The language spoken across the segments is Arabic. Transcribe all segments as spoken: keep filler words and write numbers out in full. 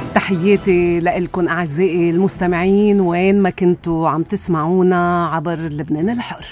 تحياتي لكم أعزائي المستمعين وين ما كنتوا عم تسمعونا عبر لبنان الحر.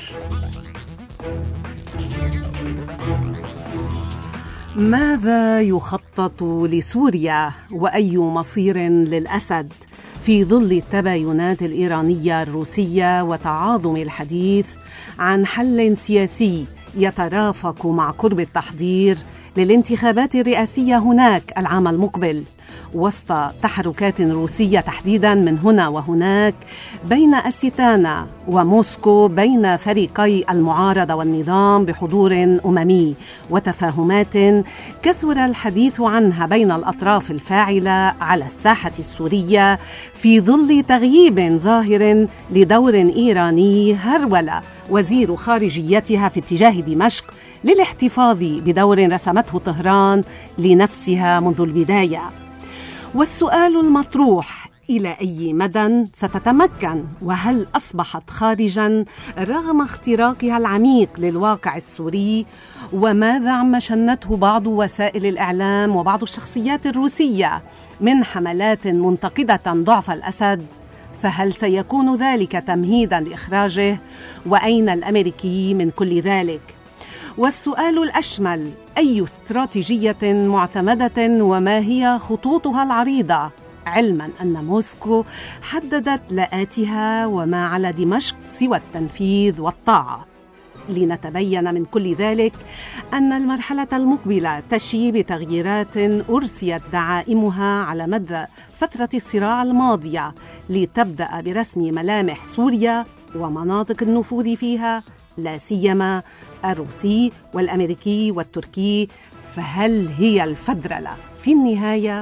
ماذا يخطط لسوريا وأي مصير للأسد في ظل التباينات الإيرانية الروسية وتعاظم الحديث عن حل سياسي يترافق مع قرب التحضير للانتخابات الرئاسية هناك العام المقبل، وسط تحركات روسية تحديدا من هنا وهناك بين أستانا وموسكو بين فريقي المعارضة والنظام بحضور أممي، وتفاهمات كثر الحديث عنها بين الأطراف الفاعلة على الساحة السورية في ظل تغييب ظاهر لدور إيراني هرول وزير خارجيتها في اتجاه دمشق للاحتفاظ بدور رسمته طهران لنفسها منذ البداية. والسؤال المطروح: إلى أي مدى ستتمكن، وهل أصبحت خارجاً رغم اختراقها العميق للواقع السوري؟ وماذا عما شنته بعض وسائل الإعلام وبعض الشخصيات الروسية من حملات منتقدة ضعف الأسد؟ فهل سيكون ذلك تمهيداً لإخراجه؟ وأين الأمريكي من كل ذلك؟ والسؤال الأشمل: أي استراتيجية معتمدة وما هي خطوطها العريضة، علما أن موسكو حددت لآتها وما على دمشق سوى التنفيذ والطاعة؟ لنتبين من كل ذلك أن المرحلة المقبلة تشي بتغييرات أرسيت دعائمها على مدى فترة الصراع الماضية لتبدأ برسم ملامح سوريا ومناطق النفوذ فيها، لا سيما الروسي والأمريكي والتركي. فهل هي الفدرلة في النهاية؟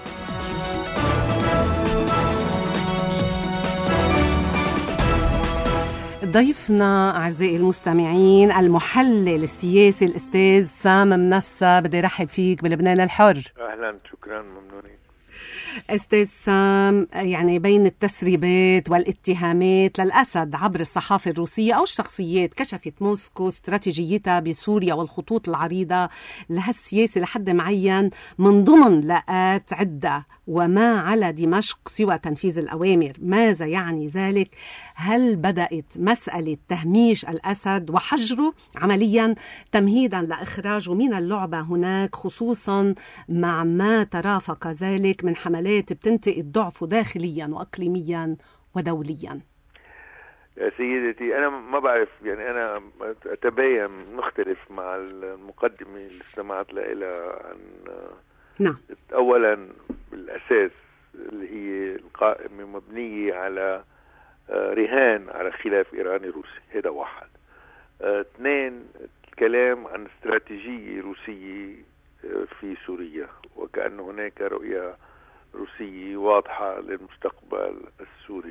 ضيفنا أعزائي المستمعين المحلل السياسي الأستاذ سام منسى، بدي رحب فيك بلبنان الحر. أهلا، شكرا، ممنونين. أستاذ سام، يعني بين التسريبات والاتهامات للأسد عبر الصحافة الروسية أو الشخصيات، كشفت موسكو استراتيجيتها بسوريا والخطوط العريضة لهالسياسة لحد معين من ضمن لاءات عدة، وما على دمشق سوى تنفيذ الأوامر. ماذا يعني ذلك؟ هل بدأت مسألة تهميش الأسد وحجره عمليا تمهيدا لإخراجه من اللعبة هناك، خصوصا مع ما ترافق ذلك من حملات بتنتقد ضعفه داخليا وأقليميا ودوليا؟ يا سيدتي، أنا ما بعرف، يعني أنا أتبين مختلف مع المقدمة اللي استمعت لها عن نعم. أولا بالأساس اللي هي القائمة مبنية على رهان على خلاف إيراني روسي، هذا واحد. اثنين، الكلام عن استراتيجية روسية في سوريا وكأن هناك رؤية روسية واضحة للمستقبل السوري.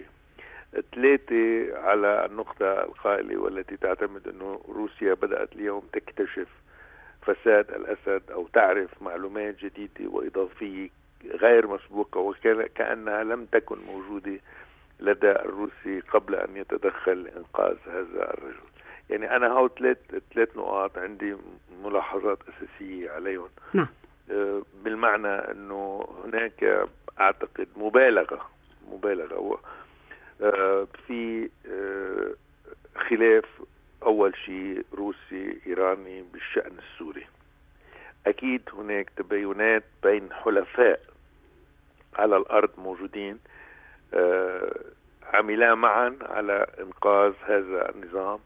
ثلاثة، على النقطة القائلة والتي تعتمد أنه روسيا بدأت اليوم تكتشف فساد الأسد أو تعرف معلومات جديدة وإضافية غير مسبوقة وكأنها لم تكن موجودة لدى الروسي قبل أن يتدخل لإنقاذ هذا الرجل. يعني أنا هاو ثلاث ثلاث نقاط عندي ملاحظات أساسية عليهم. نعم. بالمعنى أنه هناك أعتقد مبالغة مبالغة في خلاف أول شيء روسي إيراني بالشأن السوري. أكيد هناك تباينات بين حلفاء على الأرض موجودين عملا معا على إنقاذ هذا النظام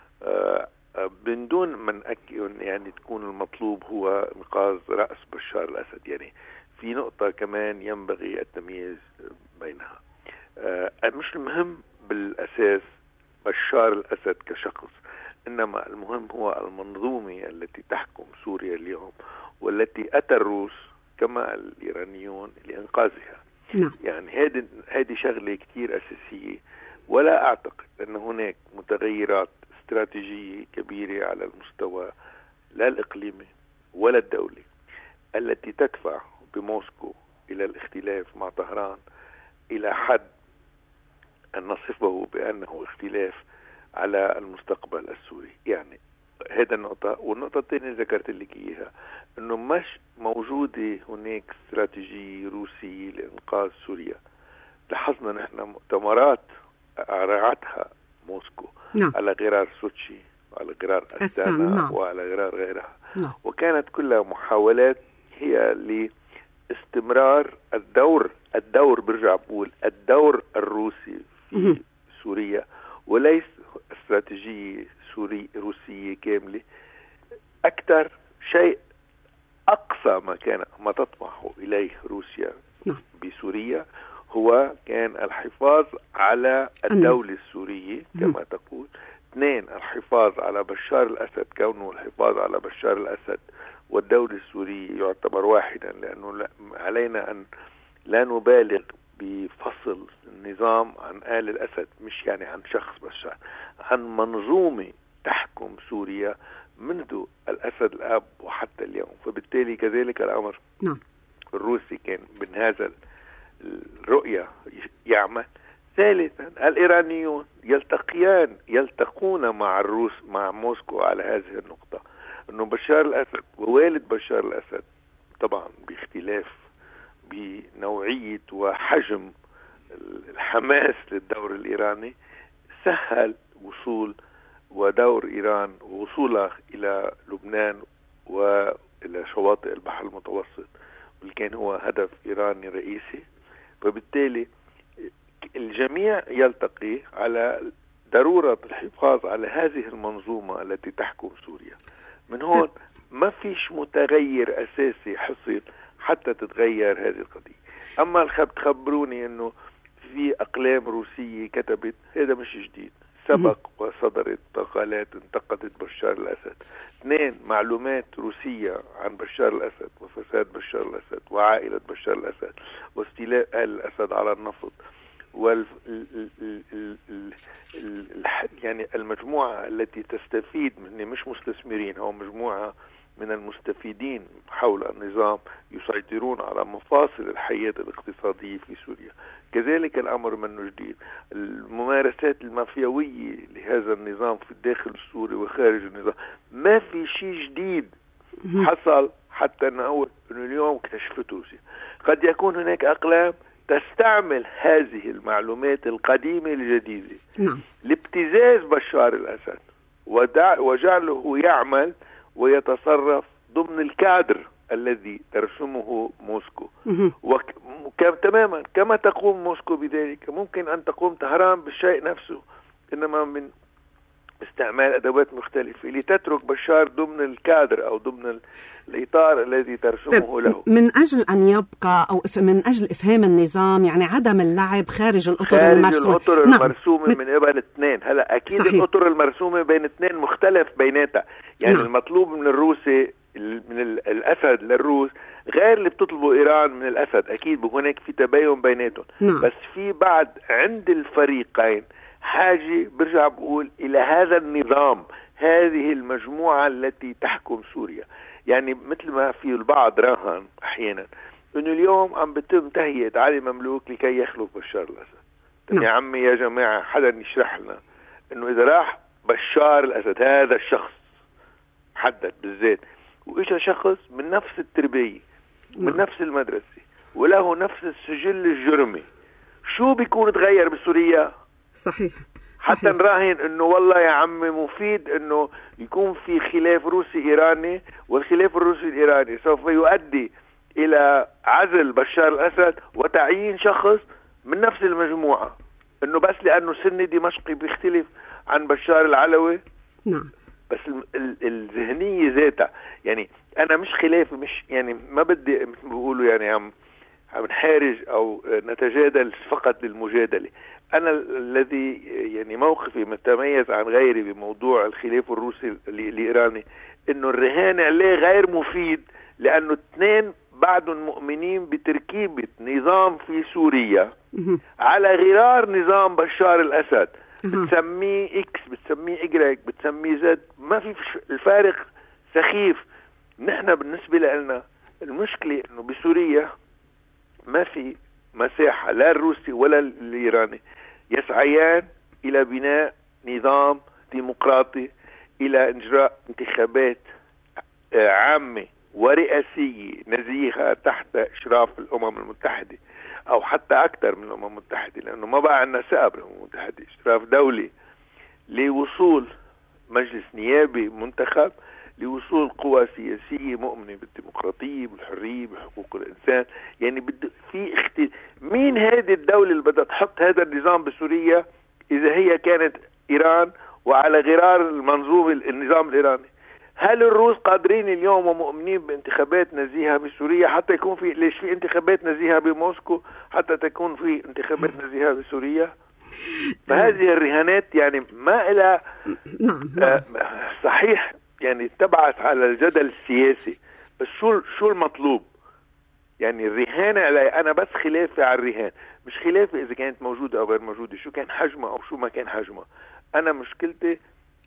من دون من يعني تكون المطلوب هو إنقاذ رأس بشار الأسد. يعني في نقطة كمان ينبغي التمييز بينها. مش المهم بالأساس بشار الأسد كشخص، إنما المهم هو المنظومة التي تحكم سوريا اليوم والتي أتى الروس كما الإيرانيون لإنقاذها. نعم. يعني هذه هذه شغلة كتير أساسية، ولا أعتقد أن هناك متغيرات استراتيجية كبيرة على المستوى لا الإقليمي ولا الدولي التي تدفع بموسكو إلى الاختلاف مع طهران إلى حد أن نصفه بأنه اختلاف على المستقبل السوري. يعني هذا النقطة. والنقطة الثانية ذكرت لك إياها، إنه مش موجودة هناك استراتيجية روسية لإنقاذ سوريا. لاحظنا نحن مؤتمرات رعتها موسكو نعم. على غرار سوتشي وعلى غرار أستانا نعم. وعلى غرار غيرها نعم. وكانت كلها محاولات هي لاستمرار الدور الدور برجع بقول الدور الروسي في م- سوريا، وليس استراتيجية سوري روسية كاملة. أكثر شيء أقصى ما كان ما تطمح إليه روسيا نعم. بسوريا هو كان الحفاظ على الدولة السورية كما تقول. اثنين، الحفاظ على بشار الأسد، كونه الحفاظ على بشار الأسد والدولة السورية يعتبر واحدا، لأنه علينا أن لا نبالغ بفصل النظام عن آل الأسد، مش يعني عن شخص بشار، عن منظومة تحكم سوريا منذ الأسد الأب وحتى اليوم. فبالتالي كذلك الأمر نعم. الروسي كان من هذا الرؤية يعمل. ثالثا، الإيرانيون يلتقيان يلتقون مع الروس مع موسكو على هذه النقطة، أنه بشار الأسد ووالد بشار الأسد طبعا باختلاف بنوعية وحجم الحماس للدور الإيراني سهل وصول ودور إيران ووصولها إلى لبنان وإلى شواطئ البحر المتوسط، واللي كان هو هدف إيراني رئيسي. فبالتالي الجميع يلتقي على ضرورة الحفاظ على هذه المنظومة التي تحكم سوريا. من هون ما فيش متغير أساسي حصل حتى تتغير هذه القضية. أما الخب تخبروني أنه في أقلام روسية كتبت، هذا مش جديد، سبق وصدرت مقالات انتقدت بشار الأسد. اثنين، معلومات روسية عن بشار الأسد وفساد بشار الأسد وعائلة بشار الأسد واستيلاء آل الأسد على النفط وال ال... ال... ال... ال... يعني المجموعة التي تستفيد من مش مستثمرين، هو مجموعة من المستفيدين حول النظام يسيطرون على مفاصل الحياة الاقتصادية في سوريا. كذلك الأمر منه جديد، الممارسات المافيوية لهذا النظام في الداخل السوري وخارج النظام، ما في شيء جديد حصل حتى نقول أنه اليوم اكتشفته روسيا. قد يكون هناك أقلام تستعمل هذه المعلومات القديمة الجديدة نعم. لابتزاز بشار الأسد وجعله يعمل ويتصرف ضمن الكادر الذي ترسمه موسكو. وتماما كما تقوم موسكو بذلك ممكن أن تقوم طهران بالشيء نفسه، إنما من استعمال أدوات مختلفة لتترك بشار ضمن الكادر أو ضمن الإطار الذي ترسمه له، من أجل أن يبقى أو من أجل إفهام النظام، يعني عدم اللعب خارج الأطر خارج المرسومة. الأطر المرسومة نعم. من قبل اثنين. هلا أكيد صحيح. الأطر المرسومة بين اثنين مختلف بيناتها، يعني نعم. المطلوب من الروسي من الأسد للروس غير اللي بتطلبه إيران من الأسد، أكيد هناك في تباين بيناتهم نعم. بس في بعد عند الفريقين حاجة برجع بقول إلى هذا النظام، هذه المجموعة التي تحكم سوريا. يعني مثل ما في البعض راهن أحيانا إنه اليوم عم بتم تهيئة علي مملوك لكي يخلف بشار الأسد. نعم. يا عمي يا جماعة حدا يشرح لنا إنه إذا راح بشار الأسد هذا الشخص حدد بالذات وإجا شخص من نفس التربية من نعم. نفس المدرسة وله نفس السجل الجرمي، شو بيكون تغير بسوريا؟ صحيح. حتى صحيح. نراهن انه والله يا عمي مفيد انه يكون في خلاف روسي ايراني، والخلاف الروسي الايراني سوف يؤدي الى عزل بشار الاسد وتعيين شخص من نفس المجموعة، انه بس لانه سني دمشقي بيختلف عن بشار العلوي. نعم. بس الذهنية ذاتها، يعني انا مش خلافي، مش يعني ما بدي مثل ما بيقولوا يعني عم عم نحارج او نتجادل فقط للمجادلة. أنا الذي يعني موقفي متميز عن غيري بموضوع الخلاف الروسي الإيراني إنه الرهان عليه غير مفيد، لأنه اثنين بعدهم مؤمنين بتركيبة نظام في سوريا على غرار نظام بشار الأسد، بتسميه إكس بتسميه إجريك بتسميه زد، ما في الفارق سخيف. نحن بالنسبة لنا المشكلة إنه بسوريا ما في مساحة لا الروسي ولا الإيراني يسعيان إلى بناء نظام ديمقراطي إلى إجراء انتخابات عامة ورئاسية نزيهة تحت إشراف الأمم المتحدة أو حتى أكثر من الأمم المتحدة، لأنه ما بقى عندنا ثقة بالأمم المتحدة، إشراف دولي لوصول مجلس نيابي منتخب، لوصول قوى سياسية مؤمنة بالديمقراطية بالحرية بحقوق الإنسان. يعني بد في اختي... مين هذه الدولة اللي بدها تحط هذا النظام بسوريا إذا هي كانت إيران وعلى غرار المنظومة النظام الإيراني؟ هل الروس قادرين اليوم ومؤمنين بانتخابات نزيهة بسوريا حتى يكون في ليش في انتخابات نزيهة بموسكو حتى تكون في انتخابات نزيهة بسوريا؟ فهذه الرهانات يعني ما إلى آه صحيح يعني تبعث على الجدل السياسي، بس شو شو المطلوب؟ يعني الرهان علي أنا بس خلافي على الرهان، مش خلافي إذا كانت موجودة أو غير موجودة، شو كان حجمها أو شو ما كان حجمها. أنا مشكلتي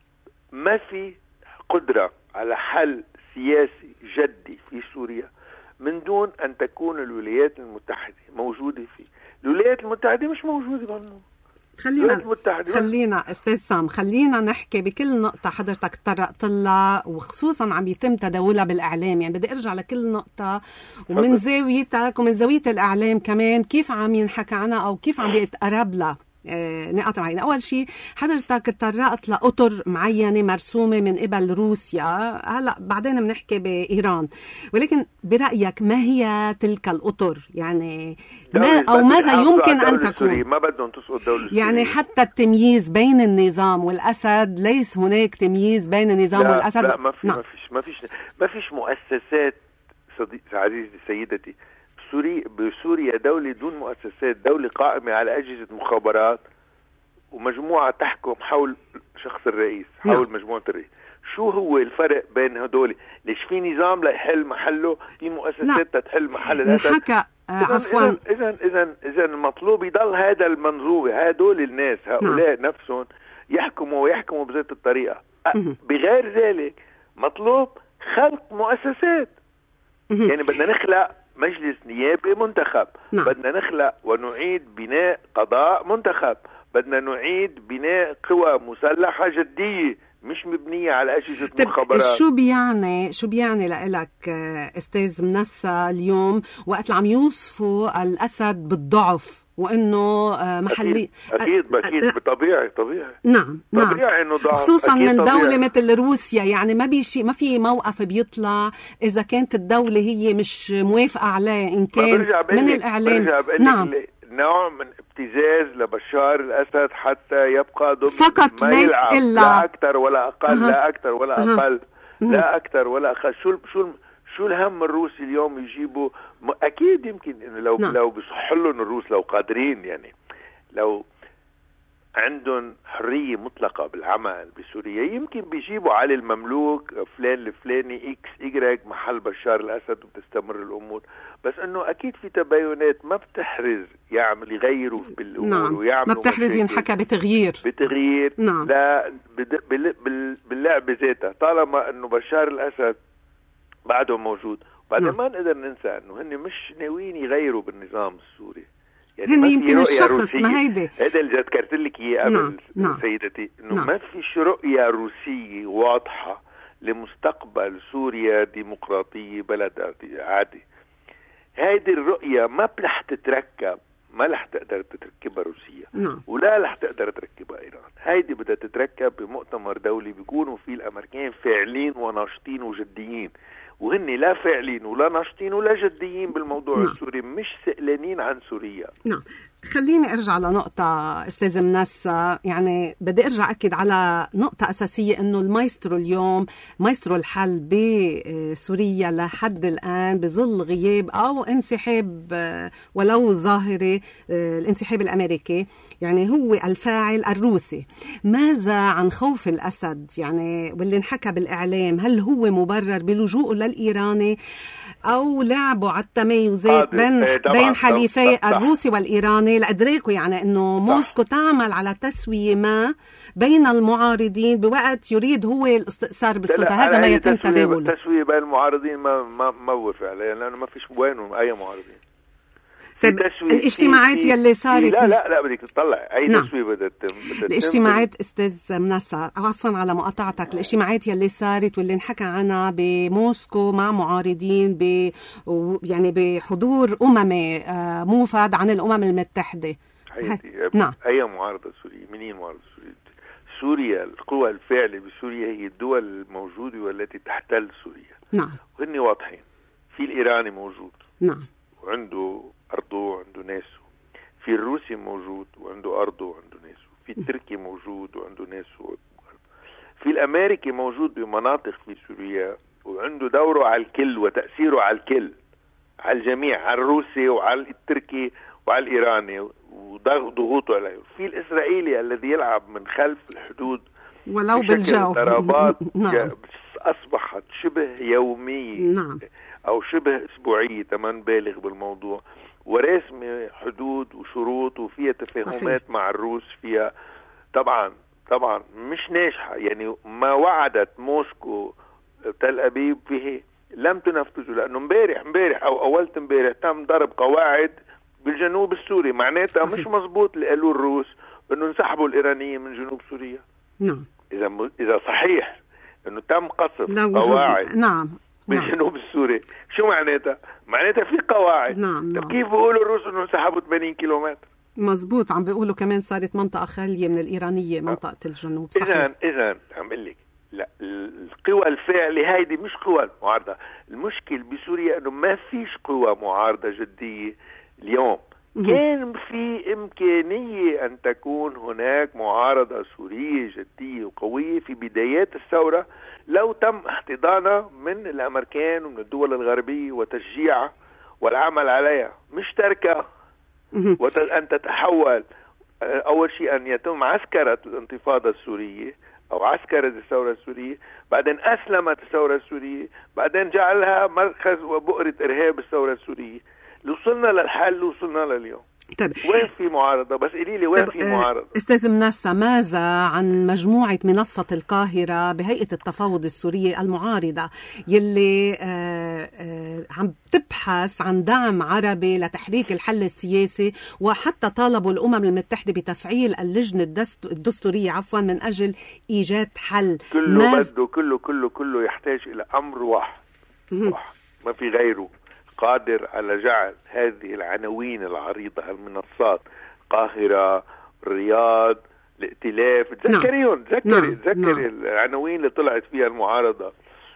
ما في قدرة على حل سياسي جدي في سوريا من دون أن تكون الولايات المتحدة موجودة فيه. الولايات المتحدة مش موجودة بالموضوع. خلينا خلينا استاذ سام خلينا نحكي بكل نقطه حضرتك تطرقت لها، وخصوصا عم يتم تداولها بالاعلام. يعني بدي ارجع لكل نقطه ومن زاويتك ومن زاويه الاعلام كمان كيف عم ينحكى عنها او كيف عم يتقرب لها نقاط معينة. أول شيء حضرتك تطرقت لأطر معينة مرسومة من قبل روسيا، هلأ بعدين بنحكي بإيران، ولكن برأيك ما هي تلك الأطر؟ يعني ما أو ماذا يمكن أن تكون؟ ما بدهم تسقط دولة يعني حتى التمييز بين النظام والأسد، ليس هناك تمييز بين النظام لا والأسد. لا ما, في نعم. ما فيش ما فيش ما فيش مؤسسات صديق عزيزي سيدتي. سوري بسوريا دولة دون مؤسسات، دولة قائمة على أجهزة مخابرات ومجموعة تحكم حول شخص الرئيس، حول نعم. مجموعة الرئيس. شو هو الفرق بين هدول؟ ليش في نظام ليحل محله، في مؤسسات تحل محل الأسد؟ عفوا إذا إذا إذا المطلوب يضل هذا المنظومة، هدول الناس هؤلاء نعم. نفسهم يحكموا ويحكموا بذات الطريقة. بغير ذلك مطلوب خلق مؤسسات. يعني بدنا نخلق مجلس نيابي منتخب، نعم. بدنا نخلق ونعيد بناء قضاء منتخب، بدنا نعيد بناء قوى مسلحة جدية مش مبنية على أجهزة مخابرات. شو بيعني شو بيعني لك أستاذ منسى اليوم وقت عم يوصفوا الأسد بالضعف وانه محلي؟ اكيد اكيد طبيعي طبيعي نعم نعم طبيعي انه ضعف، خصوصا من دولة مثل روسيا. يعني ما بيشي ما في موقف بيطلع اذا كانت الدولة هي مش موافقة عليه، ان كان من الاعلام نعم نوع من ابتزاز لبشار الاسد حتى يبقى ضمن فقط ليس الا لا اكثر ولا اقل. أه. لا اكثر ولا اقل. أه. لا اكثر ولا اقل. شو شو شو الهم الروسي اليوم يجيبوا؟ اكيد يمكن انه لو نعم. لو بيصح لهم الروس، لو قادرين، يعني لو عندهم حريه مطلقه بالعمل بسوريا، يمكن بيجيبوا علي المملوك فلان الفلاني اكس ايجريك محل بشار الاسد وبتستمر الامور. بس انه اكيد في تباينات ما بتحرز يعمل يغيروا بالامور نعم. ويعملوا ما بتحرز ينحكى بتغيير بتغيير نعم. لا باللعبه ذاتها، طالما انه بشار الاسد بعده موجود. بعدين نعم. ما نقدر ننسى انه هن مش ناويين يغيروا بالنظام السوري. يعني هن يمكن الشخص ما هيدي هذا اللي ذكرت لك اياه قبل نعم. نعم. سيدتي، انه نعم. ما فيش رؤية روسية واضحة لمستقبل سوريا ديمقراطية بلد عادي. هذه الرؤية ما رح تتركب، ما رح تقدر تتركبها روسيا نعم. ولا رح تقدر تركبها ايران. هيدي بدها تتركب بمؤتمر دولي بيكونوا فيه الامريكان فاعلين وناشطين وجديين، وهن لا فاعلين ولا ناشطين ولا جديين بالموضوع نعم. السوري، مش سئلانين عن سوريا. نعم. خليني ارجع لنقطة استاذ منسى، يعني بدي ارجع اكد على نقطة اساسية، انه المايسترو اليوم مايسترو الحل بسوريا لحد الان بظل غياب او انسحاب ولو ظاهري الانسحاب الامريكي، يعني هو الفاعل الروسي. ماذا عن خوف الاسد يعني واللي انحكى بالاعلام؟ هل هو مبرر بلجوءه للايراني او لعبوا على التميزات بين بين حليفي الروسي والايراني لادركوا يعني انه موسكو تعمل على تسويه ما بين المعارضين بوقت يريد هو الاستئثار بالسلطه؟ هذا ما يتم تداوله. التسويه بين المعارضين ما ما ما وفق عليه، لانه ما فيش وينهم اي معارضين. طيب الاجتماعات يلي صارت لا لا لا بدك تطلع اي نعم. تسويه بدها تتم. الاجتماعات استاذ منسى، عفوا على مقاطعتك، الاجتماعات يلي صارت واللي انحكى عنها بموسكو مع معارضين ب يعني بحضور اممي موفد عن الامم المتحده. حياتي نعم. اي معارضه سوريه؟ منين معارضه سوريه؟ سوريا القوى الفاعله بسوريا هي الدول الموجوده والتي تحتل سوريا. نعم. وهن واضحين. في الايراني موجود. نعم. وعنده ارضه وعنده ناسه. في الروسي موجود وعنده ارضه وعنده ناسه. في التركي موجود وعنده ناسه. في الامريكي موجود بمناطق في سوريا وعنده دوره على الكل وتاثيره على الكل، على الجميع، على الروسي وعلى التركي وعلى الايراني وضغوطه عليه. في الاسرائيلي الذي يلعب من خلف الحدود ولو بالجو. ضربات نعم. اصبحت شبه يوميه. نعم. او شبه اسبوعيه، تما نبالغ بالموضوع، ورسم حدود وشروط وفيها تفاهمات صحيح. مع الروس فيها طبعا طبعا مش ناجحه. يعني ما وعدت موسكو تل ابيب به لم تنفذه، لانه امبارح امبارح او اولت امبارح تم ضرب قواعد بالجنوب السوري. معناتها مش مزبوط اللي قالوه الروس انه انسحبوا الايرانيين من جنوب سوريا. نعم. اذا م... اذا صحيح انه تم قصف قواعد نعم بالجنوب السوري، شو معناتها؟ معناتها في قواعد. نعم. طب كيف بيقولوا الروس انه انسحبوا ثمانين كيلومتر؟ مزبوط، عم بيقولوا كمان صارت منطقه خاليه من الايرانيه، منطقه الجنوب. صحيح. اذا اذا عم بقول لك لا، القوى الفاعله هيدي مش قوى معارضه. المشكل بسوريا انه ما فيش قوى معارضه جديه اليوم. كان في إمكانية أن تكون هناك معارضة سورية جدية وقوية في بدايات الثورة لو تم احتضانها من الأمريكان ومن الدول الغربية وتشجيعها والعمل عليها، مش تركها وأن تتحول. أول شيء أن يتم عسكرة الانتفاضة السورية أو عسكرة الثورة السورية، بعدين أسلمت الثورة السورية، بعدين جعلها مركز وبؤرة إرهاب الثورة السورية. وصلنا للحل، وصلنا لليوم. طيب. وين في معارضة؟ بس قولي لي وين في معارضة؟ استاذ منسى، ماذا عن مجموعة منصة القاهرة بهيئة التفاوض السورية المعارضة يلي آآ آآ عم تبحث عن دعم عربي لتحريك الحل السياسي، وحتى طالبوا الأمم المتحدة بتفعيل اللجنة الدستورية عفوا من أجل إيجاد حل. كله ماز... بده كله كله كله يحتاج إلى أمر واحد, واحد. ما في غيره قادر على جعل هذه العناوين العريضة، المنصات، القاهرة، الرياض، الائتلاف، تذكريهم تذكري تذكري العناوين اللي طلعت فيها المعارضة.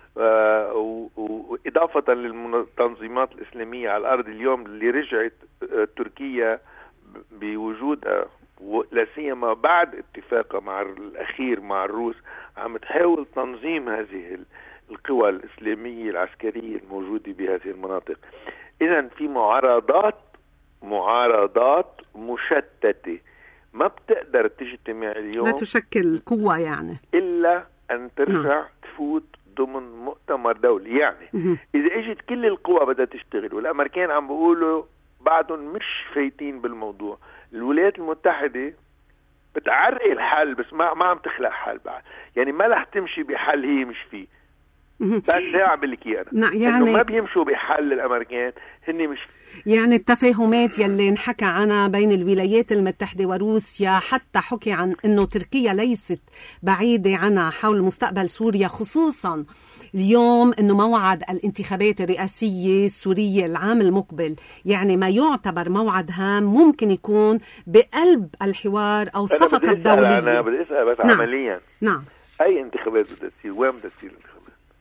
آه وإضافة للتنظيمات الإسلامية على الأرض اليوم اللي رجعت آه تركيا بوجودها، لا سيما بعد اتفاقها مع الأخير مع الروس، عم تحاول تنظيم هذه القوى الإسلامية العسكرية الموجودة بهذه المناطق. إذن في معارضات معارضات مشتتة ما بتقدر تجتمع اليوم، لا تشكل قوة يعني، إلا أن ترجع م. تفوت ضمن مؤتمر دولي. يعني م. إذا اجت كل القوى بدها تشتغل، والأمريكان عم بيقولوا بعضهم مش فايتين بالموضوع، الولايات المتحدة بتعرقل الحل بس ما ما عم تخلق حل بعد. يعني ما رح تمشي بحل هي مش فيه. بس ده عم بقول لك اياه، يعني انه ما بيمشوا بحل الامريكان، هن مش يعني التفاهمات يلي انحكى عنها بين الولايات المتحدة وروسيا، حتى حكي عن انه تركيا ليست بعيدة عنها حول مستقبل سوريا، خصوصا اليوم انه موعد الانتخابات الرئاسية السورية العام المقبل، يعني ما يعتبر موعد هام ممكن يكون بقلب الحوار او صفقة دولية. انا بدي اسال بس نعم. عمليا نعم اي انتخابات بدها تصير؟ وين بدها تصير الانتخابات؟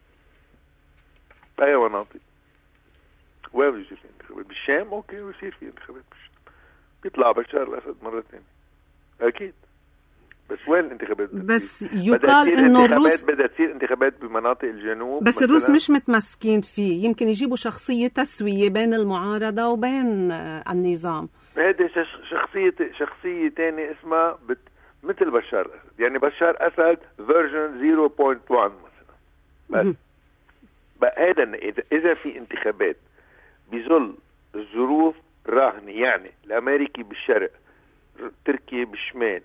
اي مناطق؟ وين بده يصير في انتخابات؟ بالشام؟ اوكي يصير في انتخابات بالشام، بيطلع بشار الاسد مرة ثانية اكيد، بس وين الانتخابات؟ بس يقال انه الروس بدها تصير انتخابات بمناطق الجنوب، بس الروس مش متمسكين فيه، يمكن يجيبوا شخصية تسوية بين المعارضة وبين النظام. هذه شخصية شخصية تانية اسمها بت... مثل بشار أسد، يعني بشار أسد فيرجن صفر فاصلة واحد مثلا. بس بقى هذا إذا إذا في انتخابات بظل الظروف راهنة، يعني الأمريكي بالشرق، تركيا بالشمال،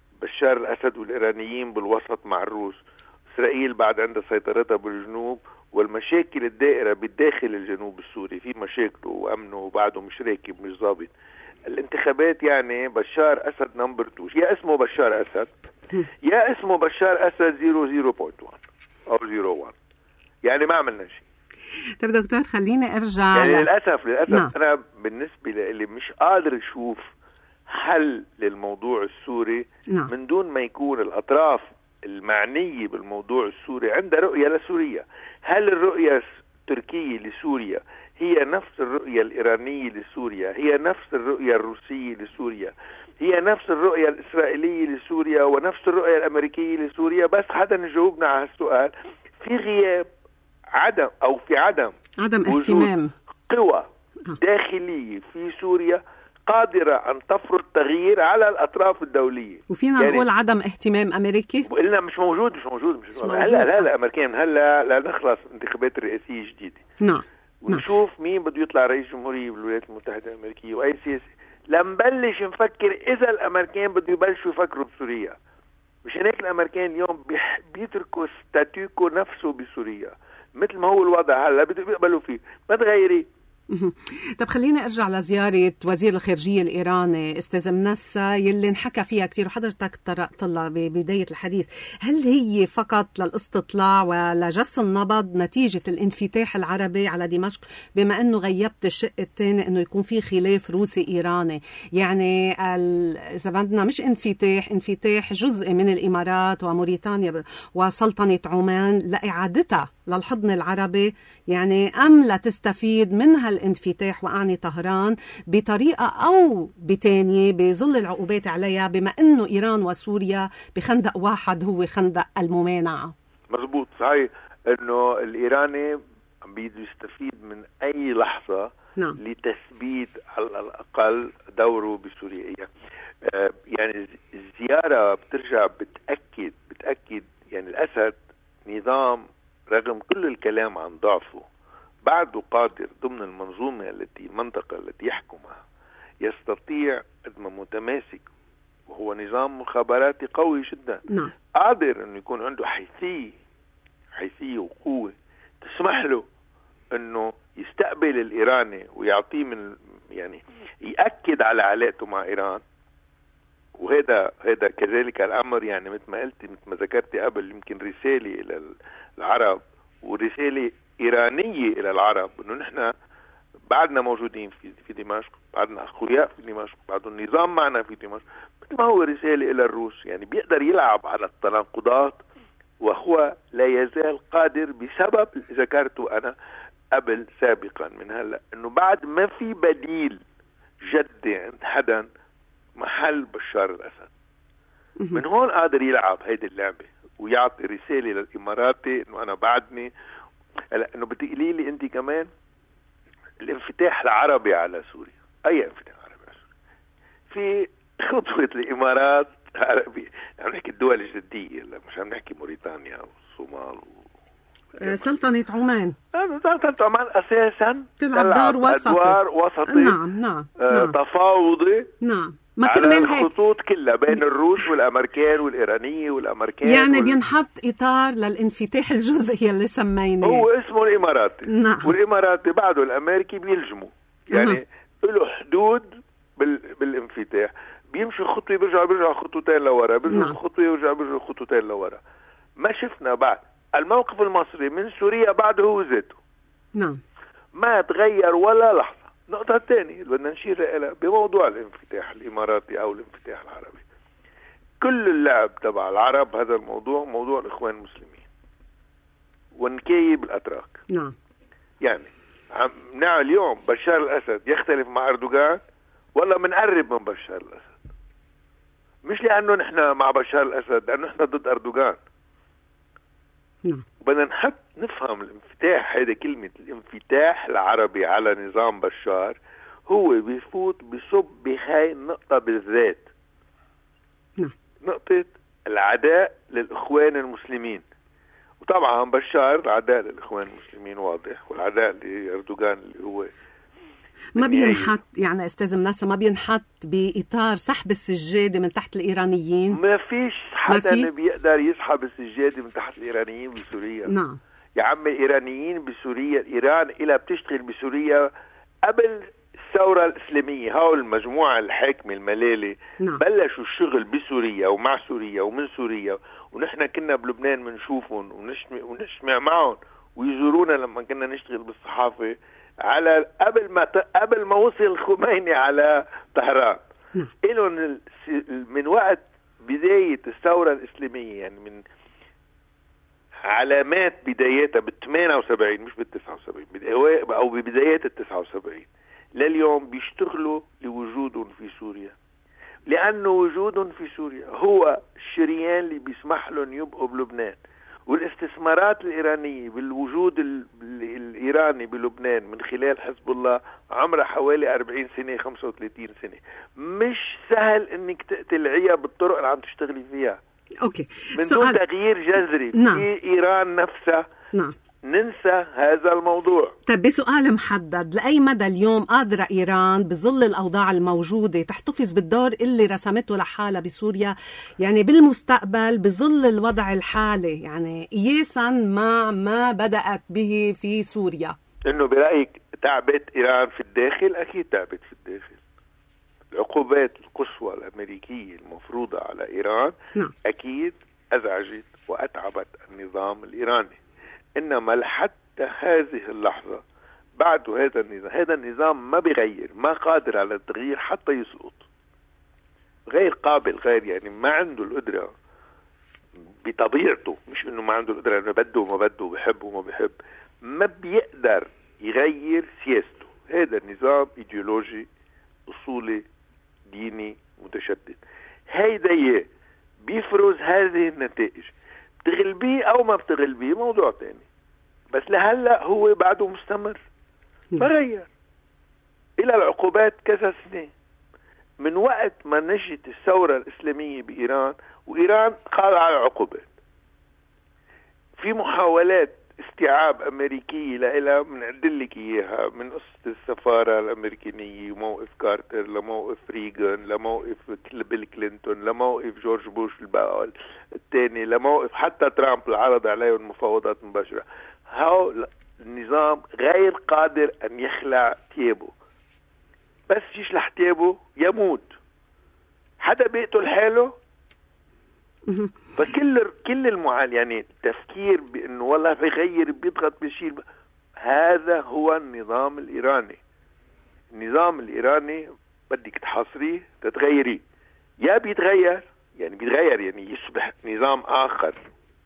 بشار الأسد والإيرانيين بالوسط مع الروس، إسرائيل بعد عندها سيطرتها بالجنوب، والمشاكل الدائرة بالداخل الجنوب السوري في مشاكل وأمنه وبعده مش راكب مش ضابط. الانتخابات يعني بشار أسد نمبر تو، يا اسمه بشار أسد يا اسمه بشار أسد صفر صفر واحد أو صفر واحد، يعني ما عملنا شيء. طيب دكتور خليني أرجع يعني ل... للأسف للأسف نعم. أنا بالنسبة لي مش قادر أشوف حل للموضوع السوري نعم. من دون ما يكون الأطراف المعنية بالموضوع السوري عندها رؤية لسوريا. هل الرؤية التركية لسوريا هي نفس الرؤية الإيرانية لسوريا؟ هي نفس الرؤية الروسية لسوريا؟ هي نفس الرؤية الإسرائيلية لسوريا ونفس الرؤية الأمريكية لسوريا؟ بس حدا يجاوبنا على السؤال. في غياب عدم أو في عدم عدم اهتمام قوى داخلية في سوريا قادرة أن تفرض تغيير على الأطراف الدولية. وفينا يعني نقول عدم اهتمام أمريكي؟ قلنا مش موجود مش موجود مش موجود هلا هلا أمريكان هلا لا نخلص انتخابات رئاسية جديدة. نعم. ونشوف مين بده يطلع رئيس جمهورية بالولايات المتحدة الأمريكية وأي سياسي. لنبلش نفكر إذا الأمريكان بده يبلشوا يفكروا بسوريا. مش هناك الأمريكان اليوم بيتركوا ستاتيكو نفسه بسوريا مثل ما هو الوضع هلا بيقبلوا فيه ما تغيري. طب خليني أرجع لزيارة وزير الخارجية الإيراني أستاذ منسى يلي انحكى فيها كتير وحضرتك طرقت لها ببداية الحديث. هل هي فقط للاستطلاع ولجس النبض نتيجة الانفتاح العربي على دمشق بما أنه غيبت الشق الثاني أنه يكون في خلاف روسي إيراني؟ يعني إذا بدنا مش انفتاح انفتاح جزء من الإمارات وموريتانيا وسلطنة عمان لإعادتها للحضن العربي، يعني أم لا تستفيد منها الانفتاح وأعني طهران بطريقة أو بتانية بظل العقوبات عليها بما أنه إيران وسوريا بخندق واحد هو خندق الممانعة؟ مضبوط صحيح أنه الإيراني بيده يستفيد من أي لحظة نعم. لتثبيت على الأقل دوره بسوريا. يعني الزيارة بترجع بتأكد بتأكد يعني الأسد نظام رغم كل الكلام عن ضعفه بعده قادر ضمن المنظومة التي المنطقة التي يحكمها يستطيع قد ما متماسك وهو نظام مخابراتي قوي جدا. نعم. قادر انه يكون عنده حيثية حيثية وقوة تسمح له انه يستقبل الايراني ويعطيه من يعني يأكد على علاقته مع ايران. وهذا هذا كذلك الامر يعني مثل ما قلت مثل ما ذكرت قبل يمكن رسالة الى العرب ورسالة إيرانية إلى العرب إنه نحن بعدنا موجودين في في دمشق، بعدنا أخوياء في دمشق، بعد النظام معنا في دمشق، مثل ما هو رسالة إلى الروس. يعني بيقدر يلعب على التناقضات وهو لا يزال قادر بسبب ذكرته أنا قبل سابقا من هلا إنه بعد ما في بديل جدي عند حدا محل بشار الأسد. من هون قادر يلعب هيدي اللعبة ويعطي رسالة للإماراتي إنه أنا بعدني إنه بتقولي لي أنت كمان الانفتاح العربي على سوريا. أي انفتاح عربي على سوريا؟ في خطوة الإمارات عربي عم نحكي الدول الجدية مش عم نحكي موريتانيا والصومال و... سلطنة عمان. سلطنة عمان أساسا تلعب دور وسطي. أدوار وسطي. نعم نعم, آه نعم. تفاوضي. نعم. ما على الخطوط كلها بين الروس والأمريكان والإيرانية والأمريكان يعني وال... بينحط إطار للانفتاح الجزئي اللي سميناه هو اسمه الإماراتي. نعم. والإماراتي بعده الأمريكي بيلجموا يعني له حدود بال... بالانفتاح بيمشي خطوة بيرجع بيرجع خطوتين لورا بيرجع نعم. خطوة بيرجع بيرجع خطوتين لورا. ما شفنا بعد الموقف المصري من سوريا بعده هو ذاته. نعم. ما تغير ولا لحظة. النقطة الثانية اللي بدنا نشير إليها بموضوع الانفتاح الإماراتي أو الانفتاح العربي. كل اللعب تبع العرب هذا الموضوع موضوع الإخوان المسلمين ونكيب الأتراك. نعم. يعني عم نعم اليوم بشار الأسد يختلف مع أردوغان ولا منقرب من بشار الأسد؟ مش لأنه نحن مع بشار الأسد لأنه نحن ضد أردوغان. نعم. بدنا نحط نفهم الانفتاح. هذه كلمة الانفتاح العربي على نظام بشار هو بيفوت بصب بهاي النقطة بالذات. نعم. نقطة العداء للإخوان المسلمين. وطبعا بشار العداء للإخوان المسلمين واضح والعداء لأردوغان اللي هو ما بينحط يعني أستاذ منسى ما بينحط بإطار سحب السجادة من تحت الإيرانيين. ما فيش حدا بيقدر يسحب السجادة من تحت الإيرانيين بسوريا. نعم. يا عم الإيرانيين بسوريا، إيران إلى بتشتغل بسوريا قبل الثورة الإسلامية. هاو المجموعة الحاكمة الملالي نعم. بلشوا الشغل بسوريا ومع سوريا ومن سوريا، ونحن كنا بلبنان بنشوفهم ونسمع, ونسمع معهم ويزورونا لما كنا نشتغل بالصحافة على قبل ما قبل ما وصل الخميني على طهران. نعم. إلهم من وقت بداية الثورة الإسلامية، يعني من علامات بدايتها بالثمانية وسبعين مش بالتسعة وسبعين أو ببدايات التسعة وسبعين لليوم بيشتغلوا لوجودهم في سوريا، لأنه وجودهم في سوريا هو الشريان اللي بيسمح لهم يبقوا بلبنان. والاستثمارات الإيرانية بالوجود الإيراني بلبنان من خلال حزب الله عمرها حوالي أربعين سنة خمسة وثلاثين سنة، مش سهل انك تقتلعيها بالطرق اللي عم تشتغلي فيها. أوكي. من دون تغيير جذري. نعم. في إيران نفسها. نعم. ننسى هذا الموضوع. طيب بسؤال محدد، لأي مدى اليوم قادرة إيران بظل الأوضاع الموجودة تحتفظ بالدور اللي رسمته لحالها بسوريا، يعني بالمستقبل بظل الوضع الحالي، يعني قياسا مع ما بدأت به في سوريا؟ إنه برأيك تعبت إيران في الداخل؟ أكيد تعبت في الداخل. العقوبات القصوى الأمريكية المفروضة على إيران نعم. أكيد أزعجت وأتعبت النظام الإيراني. إنما لحتى هذه اللحظة بعد هذا النظام هذا النظام ما بيغير، ما قادر على التغيير حتى يسقط، غير قابل، غير يعني ما عنده القدرة بطبيعته، مش إنه ما عنده القدرة إنه بده وما بده وبحب وما بحب، ما بيقدر يغير سياسته. هذا النظام إيديولوجي أصولي ديني متشدد، هيدا بيفرز هذه النتائج. بتغلبيه او ما بتغلبيه موضوع تاني، بس لهلا هو بعده مستمر ما غير. الى العقوبات كذا سنه من وقت ما نجت الثوره الاسلاميه بايران، وايران خاضعه على العقوبات. في محاولات استيعاب امريكيه لها بنعدلك اياها، من قصه السفاره الامريكانيه وموقف كارتر لموقف ريغان لموقف بيل كلينتون لموقف جورج بوش الثاني لموقف حتى ترامب العرض عليه المفاوضات مباشره. هاو النظام غير قادر ان يخلع ثيابه، بس يشلح ثيابه يموت. حدا بيقتل حاله. فكل كل المعال يعني التفكير بانه والله بيغير بيضغط بيشيل، هذا هو النظام الايراني. النظام الايراني بدك تحاصريه تتغيريه، يا بيتغير يعني بيتغير يعني يصبح نظام اخر،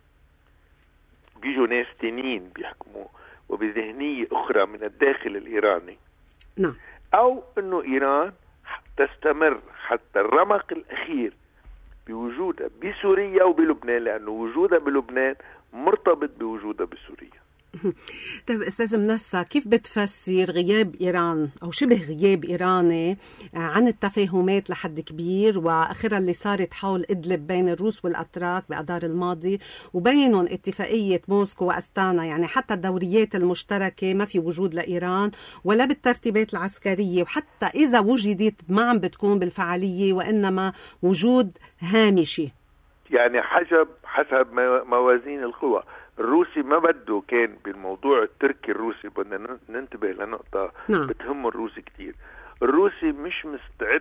بيجوا ناس تانيين بيحكموا وبذهنية اخرى من الداخل الايراني. نعم. او انه ايران تستمر حتى الرمق الاخير بوجودها بسوريا وبلبنان، لأنه وجودها بلبنان مرتبط بوجودها بسوريا. طيب أستاذ منسى، كيف بتفسر غياب إيران أو شبه غياب إيراني عن التفاهمات لحد كبير، وآخرها اللي صارت حول إدلب بين الروس والأتراك بأذار الماضي، وبينهم اتفاقية موسكو وأستانا، يعني حتى الدوريات المشتركة ما في وجود لإيران ولا بالترتيبات العسكرية، وحتى إذا وجدت ما عم بتكون بالفعالية وإنما وجود هامشي، يعني حجب حسب موازين القوى. الروسي ما بده كان بالموضوع التركي الروسي، بدنا ننتبه لنقطة نعم. بتهم الروسي كتير. الروسي مش مستعد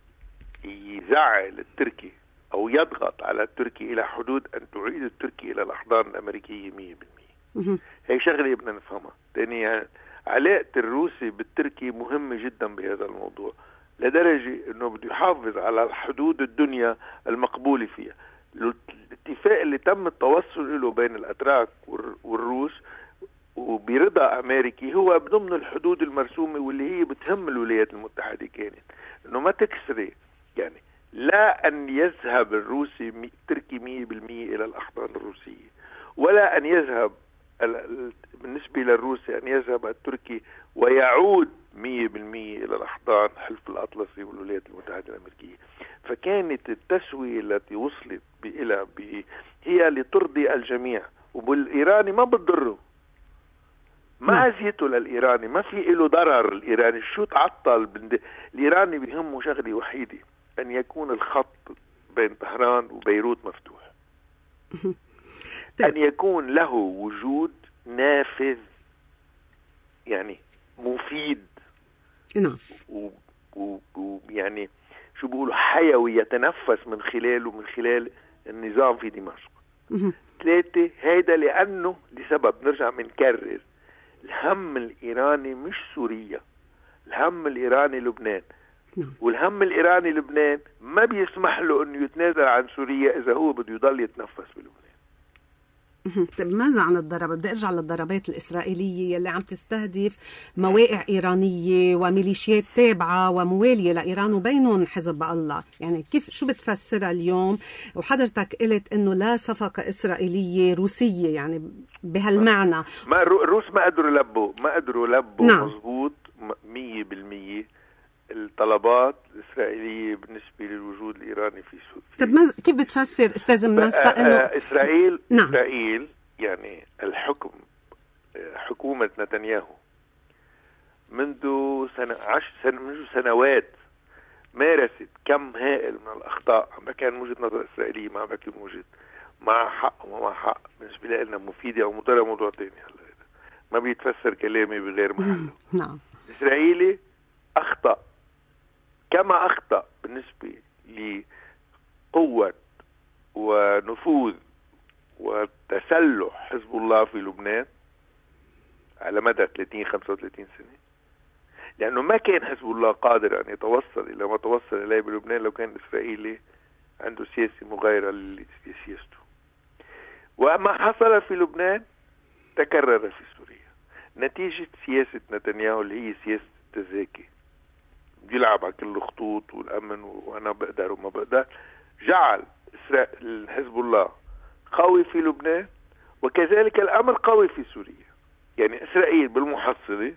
يزعل التركي أو يضغط على التركي إلى حدود أن تعيد التركي إلى الأحضان الأمريكية مية بالمية. هي شغلة بدنا نفهمها. تاني، علاقة الروسي بالتركي مهمة جدا بهذا الموضوع، لدرجة أنه بده يحافظ على الحدود الدنيا المقبولة فيها. الاتفاق اللي تم التوصل له بين الأتراك والروس وبرضا أمريكي هو ضمن الحدود المرسومة، واللي هي بتهم الولايات المتحدة كانت أنه ما تكسري، يعني لا أن يذهب الروسي التركي مية بالمية إلى الأحضان الروسية، ولا أن يذهب بالنسبة للروسي أن يذهب التركي ويعود مية بالمية إلى الأحضان حلف الأطلسي والولايات المتحدة الأمريكية. فكانت التسوية التي وصلت إلى هي لترضي الجميع، وبالإيراني ما بتضره، ما أذيته للإيراني، ما في له ضرر. الإيراني شو تعطل؟ الإيراني بيهمه شغلة وحيدة، أن يكون الخط بين طهران وبيروت مفتوح، أن يكون له وجود نافذ يعني مفيد نعم ويعني شو بيقولوا حيوي يتنفس من خلاله من خلال النظام في دمشق. ثلاثة، هيدا لأنه لسبب نرجع منكرر الهم الإيراني مش سوريا، الهم الإيراني لبنان. نعم. والهم الإيراني لبنان ما بيسمح له أنه يتنازل عن سوريا إذا هو بده يضل يتنفس بلبنان. طيب ماذا عن الضربات؟ بدي ارجع للضربات الإسرائيلية اللي عم تستهدف مواقع إيرانية وميليشيات تابعة وموالية لإيران وبينهم حزب الله، يعني كيف شو بتفسرها اليوم؟ وحضرتك قلت إنه لا صفقة إسرائيلية روسية يعني بهالمعنى. ما الروس ما قدروا يلبوا ما قدروا يلبوا نعم. مظبوط مية بالمية الطلبات الإسرائيلية بالنسبة للوجود الإيراني في سوريا. طب ما كيف بتفسر أستاذ منصة إنه إسرائيل نعم. إسرائيل يعني الحكم حكومة نتنياهو منذ سنة عشر سنة منذ سنوات مارست كم هائل من الأخطاء. ما كان موجود نظرة إسرائيلية ما كان موجود مع حق وما حق بالنسبة لنا مفيدة أو مضرة موضوع تاني. هلا ما بيتفسر كلامي بغير محله. نعم. إسرائيلي أخطأ كما أخطأ بالنسبة لقوة ونفوذ وتسلح حزب الله في لبنان على مدى ثلاثين خمسة وثلاثين سنة، لأنه ما كان حزب الله قادر أن يتوصل إلى ما توصل إليه بلبنان لو كان إسرائيلي عنده سياسة مغايرة لسياسته. وما حصل في لبنان تكرر في سوريا نتيجة سياسة نتنياهو اللي هي سياسة التزاكي، بيلعب على كل الخطوط والأمن وأنا بقدر وما بقدر، جعل حزب الله قوي في لبنان وكذلك الأمر قوي في سوريا. يعني إسرائيل بالمحصلة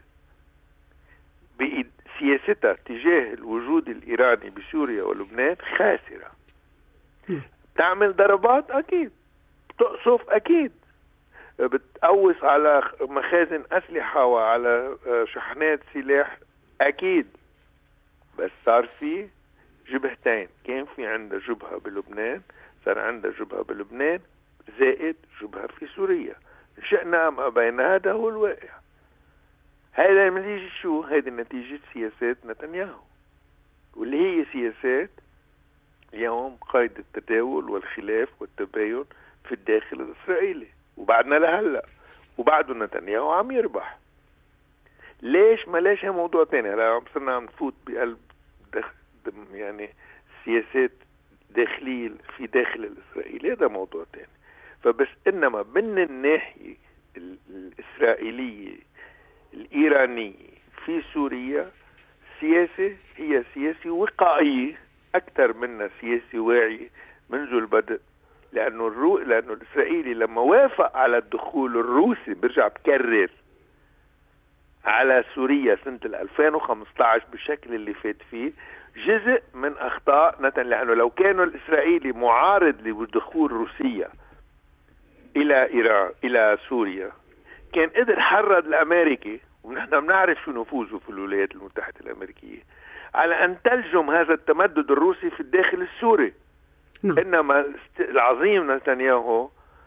بسياستها تجاه الوجود الإيراني بسوريا ولبنان خاسرة. تعمل ضربات أكيد، بتقصف أكيد، بتقوص على مخازن أسلحة وعلى شحنات سلاح أكيد، بس صار في جبهتين. كان في عندها جبهة بلبنان، صار عندها جبهة بلبنان زائد جبهة في سوريا. شأنها ما بين هذا هو الواقع. هذا نتيجة شو؟ هذه نتيجة سياسات نتنياهو، واللي هي سياسات اليوم قيد التداول والخلاف والتباين في الداخل الإسرائيلي، وبعدنا لهلا وبعده نتنياهو عم يربح. ليش؟ ما ليش؟ هي موضوع تاني. هلا عم صرنا عم نفوت بقلب دخ... يعني سياسات داخلية في داخل الإسرائيلي، هذا موضوع تاني. فبس إنما من الناحية الإسرائيلية الإيرانية في سوريا سياسة هي سياسة وقائية أكثر منها سياسة واعية منذ البدء. لأنه الرو... لأنه الإسرائيلي لما وافق على الدخول الروسي، برجع بكرر، على سوريا سنة ألفين وخمسة عشر بالشكل اللي فات فيه، جزء من أخطاء نتن. لأنه لو كانوا الإسرائيلي معارض لدخول روسيا إلى إيران إلى سوريا كان قدر حرض الأمريكي، ونحن بنعرف شو نفوذه في الولايات المتحدة الأمريكية، على أن تلجم هذا التمدد الروسي في الداخل السوري. نعم. إنما العظيم نتنياهو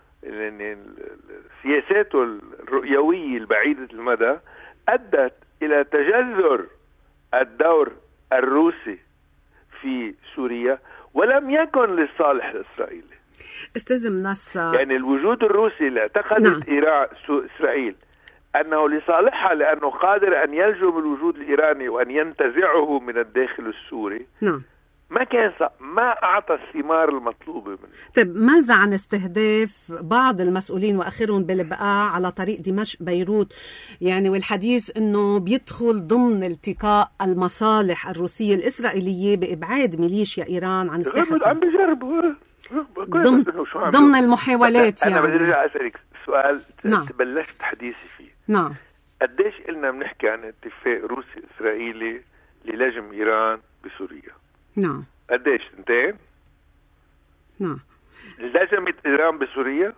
سياساته الرؤيوية البعيدة المدى أدت إلى تجذر الدور الروسي في سوريا، ولم يكن للصالح الإسرائيلي. أستاذ منصة، يعني الوجود الروسي اللي اعتقدت نعم. إيران إسرائيل أنه لصالحها لأنه قادر أن يلجم الوجود الإيراني وأن ينتزعه من الداخل السوري، نعم، ما كان ما أعطى الثمار المطلوبة منه. طيب ماذا عن استهداف بعض المسؤولين وآخرهم بالبقاع على طريق دمشق بيروت، يعني والحديث أنه بيدخل ضمن التقاء المصالح الروسية الإسرائيلية بإبعاد ميليشيا إيران عن الساحة؟ عم بيجربوا ضمن, ضمن المحاولات. أنا يعني بدي أرجع أسألك سؤال نعم. بلشت حديثي فيه. نعم. قديش قلنا بنحكي عن اتفاق روسي إسرائيلي للجم إيران بسوريا؟ نعم. قديش؟ سنتين؟ نعم. لجمت إيران بسوريا؟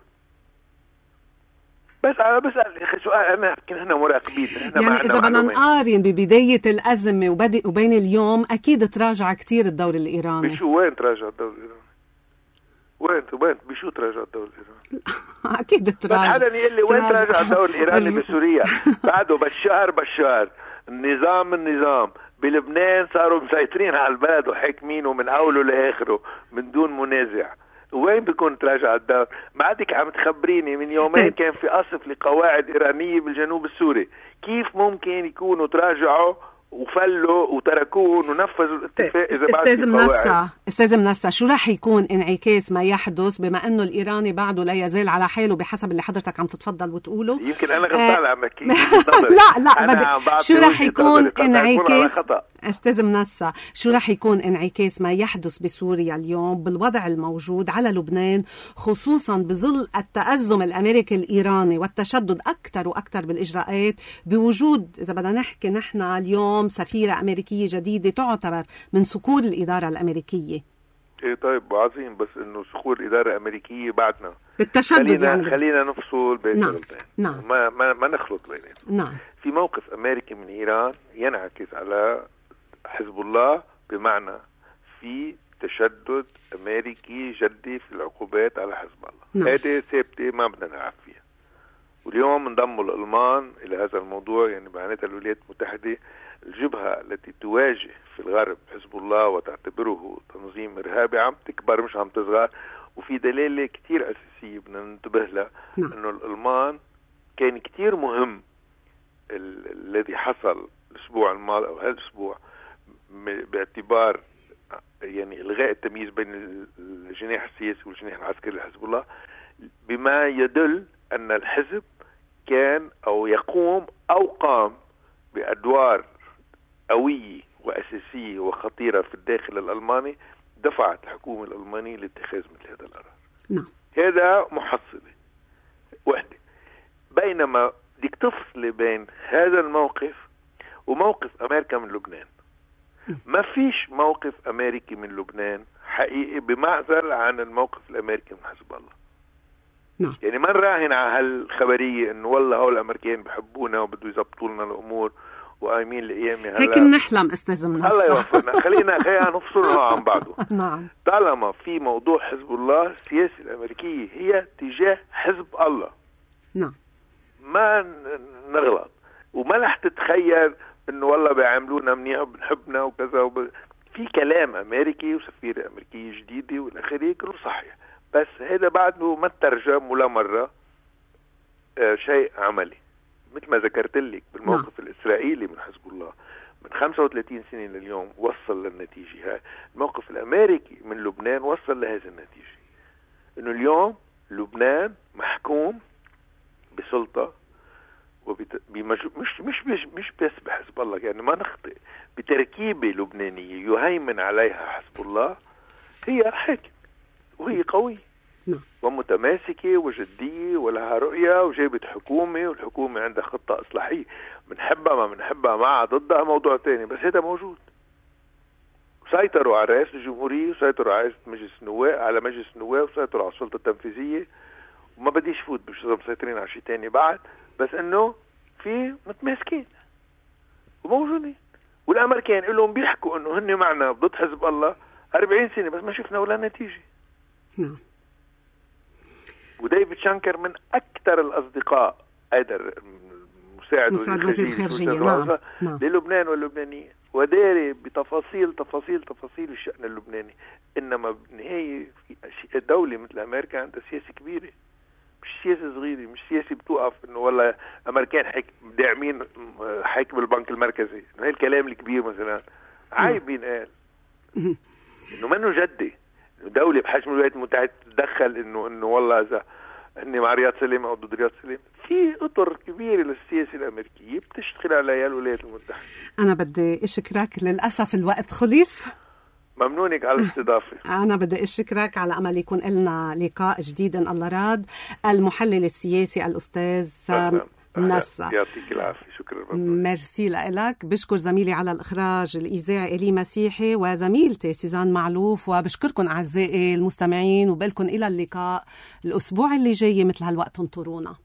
بس أنا بسأل سؤال، أنا كنا مراقبين يعني إذا بدنا نقارن ببداية الأزمة وبين اليوم أكيد تراجع كتير الدور الإيراني. بشو وين تراجع الدور الإيراني؟ وين وين بشو تراجع الدولة الإيرانية؟ أكيد تراجع. حدا يقول لي وين تراجع الدولة الإيرانية بسوريا؟ بعده بشار بشار النظام النظام بلبنان صاروا مسيطرين على البلد وحاكمينه من أوله لآخره من دون منازع. وين بيكون تراجع الدولة؟ ما عادك عم تخبريني من يومين كان في قصف لقواعد إيرانية بالجنوب السوري، كيف ممكن يكونوا تراجعوا وفلوا وتركوه ونفذوا الاتفاق إذا بعد استاذ منسى استاذ منسى شو راح يكون انعكاس ما يحدث بما انه الايراني بعده لا يزال على حاله بحسب اللي حضرتك عم تتفضل وتقوله؟ يمكن انا غلطان عم بحكي. لا لا بدي شو راح يكون انعكاس استاذ منسى شو راح يكون انعكاس ما يحدث بسوريا اليوم بالوضع الموجود على لبنان، خصوصا بظل التأزم الامريكي الايراني والتشدد اكثر واكثر بالاجراءات، بوجود اذا بدنا نحكي نحن اليوم سفيرة أمريكية جديدة تعتبر من صقور الإدارة الأمريكية. إيه طيب عظيم، بس إنه صقور الإدارة الأمريكية بعدنا بالتشدد خلينا يعني خلينا نفصل بين نعم. شغلتين. نعم. ما ما ما نخلط بينهم. نعم. في موقف أمريكي من إيران ينعكس على حزب الله، بمعنى في تشدد أمريكي جدي في العقوبات على حزب الله. نعم. هذه ثابتة ما بدنا نلعب فيها. واليوم انضموا الألمان إلى هذا الموضوع، يعني معناتها الولايات المتحدة الجبهة التي تواجه في الغرب حزب الله وتعتبره تنظيم إرهابي عم تكبر مش عم تصغر. وفي دلالة كتير أساسية بدنا ننتبه لها، نعم. أنه الألمان كان كتير مهم ال- الذي حصل الأسبوع الماضي أو هالأسبوع باعتبار يعني إلغاء التمييز بين الجناح السياسي والجناح العسكري لحزب الله، بما يدل أن الحزب كان أو يقوم أو قام بأدوار قوية وأساسية وخطيرة في الداخل الألماني دفعت الحكومة الألمانية لاتخاذ مثل هذا القرار. نعم. هذا محصلة واحدة. بينما بدك تفصل بين هذا الموقف وموقف أمريكا من لبنان. ما فيش موقف أمريكي من لبنان حقيقي بمعزل عن الموقف الأمريكي من حزب الله. نعم. يعني ما نراهن على هالخبرية إنه والله هول الأمريكان بحبونا وبدو يزبطوا لنا الأمور وقايمين لأيامي هلا. هيك بنحلم استاذ منسى. الله يوفقنا. خلينا خلينا نفصلها عن بعضه. نعم. طالما في موضوع حزب الله، السياسة الأمريكية هي تجاه حزب الله. نعم. ما نغلط وما رح تتخيل إنه والله بيعاملونا منيح وبنحبنا وكذا وب... في كلام أمريكي وسفيرة أمريكية جديدة والآخرين كله صحيح، بس هذا بعده ما ترجم ولا مرة آه شيء عملي. مثل ما ذكرت لك بالموقف نعم. الإسرائيلي من حزب الله من خمسة وثلاثين سنة لليوم وصل للنتيجة هاي. الموقف الأمريكي من لبنان وصل لهذه النتيجة، إنه اليوم لبنان محكوم بسلطة وبمج... مش مش مش مش بس بحزب الله، يعني ما نخطئ، بتركيبة لبنانية يهيمن عليها حزب الله. هي حاكم وهي قوية نعم. ومتماسكة وجدية ولها رؤية وجابت حكومة، والحكومة عندها خطة إصلاحية. بنحبها ما بنحبها معها ضدها موضوع تاني، بس هذا موجود. سيطروا على رئاسة الجمهورية وسيطروا على مجلس النواب على مجلس النواب وسيطروا على السلطة التنفيذية، وما بديش فوت مش مسيطرين على شيء تاني بعد، بس إنه في متماسكين وموجودين. والأمريكان لهم بيحكوا إنه هن معنا ضد حزب الله أربعين سنة بس ما شفنا ولا نتيجة. نعم. وديفيد شانكر من أكثر الأصدقاء أيضا مساعد وزير الخارجية نعم. نعم. للبنان واللبنانيين، وداري بتفاصيل تفاصيل تفاصيل الشأن اللبناني. إنما بالنهاية في دولة مثل أمريكا عندها سياسة كبيرة، مش سياسة صغيرة، مش سياسة بتوقف إنه والله أمريكان حك داعمين حاكم البنك المركزي. إنه هاي الكلام الكبير مثلا عيب ينقال إنه منه جدي. دولة بحجم الولايات المتحدة تتدخل إنه إنه والله إذا إني مع رياض سليم أو ضد رياض سليم. في إطر كبير للسياسة الأمريكية بتشتغل عليها الولايات المتحدة. أنا بدي أشكرك، للأسف الوقت خلص. ممنونك على الاستضافة. أنا بدي أشكرك، على أمل يكون لنا لقاء جديد إن الله راد. المحلل السياسي الأستاذ منسى، يعطيك العافية. شكرا. ميرسي لك. بشكر زميلي على الإخراج الإذاعي إلي مسيحي وزميلتي سوزان معلوف، وبشكركم أعزائي المستمعين، وبقلكم إلى اللقاء الأسبوع اللي جاي مثل هالوقت. انطرونا.